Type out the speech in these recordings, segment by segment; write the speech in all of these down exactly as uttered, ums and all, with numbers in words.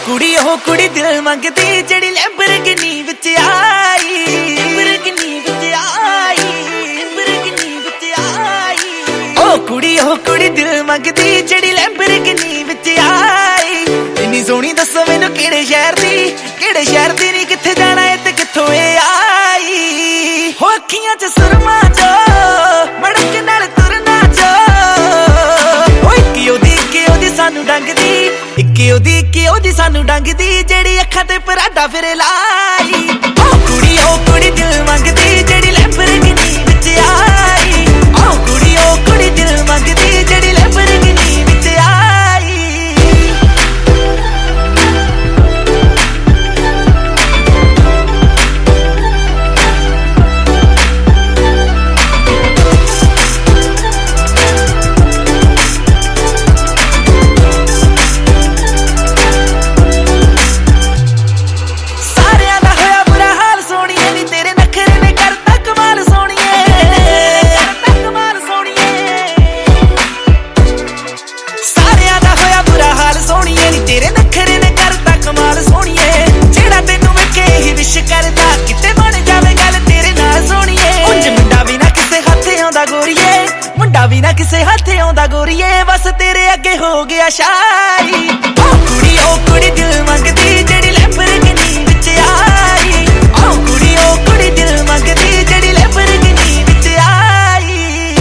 ਕੁੜੀ ਉਹ ਕੁੜੀ ਦਿਲ ਮੰਗਦੀ ਜਿਹੜੀ ਲੈਂਬਰਗਿਨੀ ਵਿੱਚ ਆਈ, ਲੈਂਬਰਗਿਨੀ ਵਿੱਚ ਆਈ, ਲੈਂਬਰਗਿਨੀ ਵਿੱਚ ਆਈ। ਉਹ ਕੁੜੀ ਉਹ ਕੁੜੀ ਦਿਲ ਮੰਗਦੀ ਜਿਹੜੀ ਲੈਂਬਰਗਿਨੀ ਵਿੱਚ ਆਈ। ਇੰਨੀ ਸੋਹਣੀ ਦੱਸੋ ਮੈਨੂੰ ਕਿਹੜੇ ਸ਼ਹਿਰ ਦੀ, ਕਿਹੜੇ ਸ਼ਹਿਰ ਦੀ ਨੀ, ਕਿੱਥੇ ਜਾਣਾ ਏ ਤੇ ਕਿੱਥੋਂ ਏ ਆਈ। ਹੋ ਅੱਖੀਆਂ ਚ ਸੁਰਮਾ ਜੋ ਮੜਕ ਨਾਲ ਤੁਰਨਾ ਜੋ, ਓ ਇੱਕ ਉਹਦੀ ਇੱਕ ਉਹਦੀ ਸਾਨੂੰ ਡੰਗਦੀ, ਇੱਕ ਉਹਦੀ ਇੱਕ ਉਹਦੀ ਸਾਨੂੰ ਡੰਗਦੀ ਜਿਹੜੀ ਅੱਖਾਂ ਤੇ ਪਰਾਡਾ ਫਿਰ ਲਾਈ। ਉਹ ਕੁੜੀ ਉਹ ਕੁੜੀ ਦਿਲ ਮੰਗਦੀ ਜਿਹੜੀ ਲੈਂਬਰਗਿਨੀ ਵਿੱਚ ਆਈ। ਉਹ ਕੁੜੀ ਉਹ ਕੁੜੀ ਦਿਲ ਮੰਗਦੀ ਜਿਹੜੀ ਲੈਂਬਰਗਿਨੀ ਵਿੱਚ ਆਈ। ਤੇਰੇ ਨਖਰੇ ਨੇ ਕਰਦਾ ਕਮਾਲ ਸੋਹਣੀਏ, ਜਿਹੜਾ ਤੈਨੂੰ ਵੇਖੇ ਹੀ ਵਿਸ਼ ਕਰਦਾ ਕਿਤੇ ਬਣ ਜਾਵੇ ਗੱਲ ਤੇਰੇ ਨਾਲ ਸੋਹਣੀਏ। ਉਂਝ ਮੁੰਡਾ ਵੀ ਨਾ ਕਿਸੇ ਹੱਥ ਆਉਂਦਾ ਗੋਰੀਏ, ਮੁੰਡਾ ਵੀ ਨਾ ਕਿਸੇ ਹੱਥ ਆਉਂਦਾ ਗੋਰੀਏ, ਬਸ ਤੇਰੇ ਅੱਗੇ ਹੋ ਗਿਆ ਸ਼ਾਈ। ਉਹ ਕੁੜੀ ਉਹ ਕੁੜੀ ਦਿਲ ਮੰਗਦੀ ਜਿਹੜੀ ਲੈਂਬਰਗਿਨੀ ਵਿੱਚ ਆਈ। ਉਹ ਕੁੜੀ ਉਹ ਕੁੜੀ ਦਿਲ ਮੰਗਦੀ ਜਿਹੜੀ ਲੈਂਬਰਗਿਨੀ ਵਿੱਚ ਆਈ।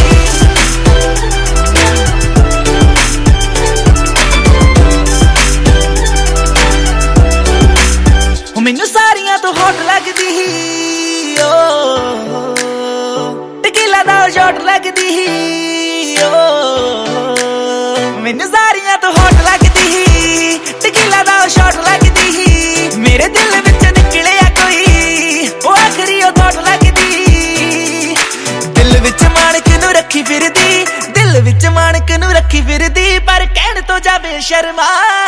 ਮੈਨੂੰ ਸਾਰੀਆਂ ਤੋਂ ਹੌਟ ਲੱਗਦੀ ਹੀ, ਓ ਟਕੀਲਾ ਦਾ ਸ਼ਾਟ ਲੱਗਦੀ ਹੀ, ਓ ਮੈਨੂੰ ਸਾਰੀਆਂ ਤੋਂ ਹੌਟ ਲੱਗਦੀ ਹੀ, ਟਕੀਲਾ ਦਾ ਸ਼ਾਟ ਲੱਗਦੀ ਹੀ। ਮੇਰੇ ਦਿਲ ਵਿੱਚ ਨਿਕਲਿਆ ਕੋਈ ਉਹ ਆਖਰੀ ਉਹ ਥੋਟ ਲੱਗਦੀ, ਦਿਲ ਵਿੱਚ ਮਾਣਕ ਨੂੰ ਰੱਖੀ ਫਿਰਦੀ, ਦਿਲ ਵਿੱਚ ਮਾਣਕ ਨੂੰ ਰੱਖੀ ਫਿਰਦੀ, ਪਰ ਕਹਿਣ ਤੋਂ ਜਾਵੇ ਸ਼ਰਮਾ।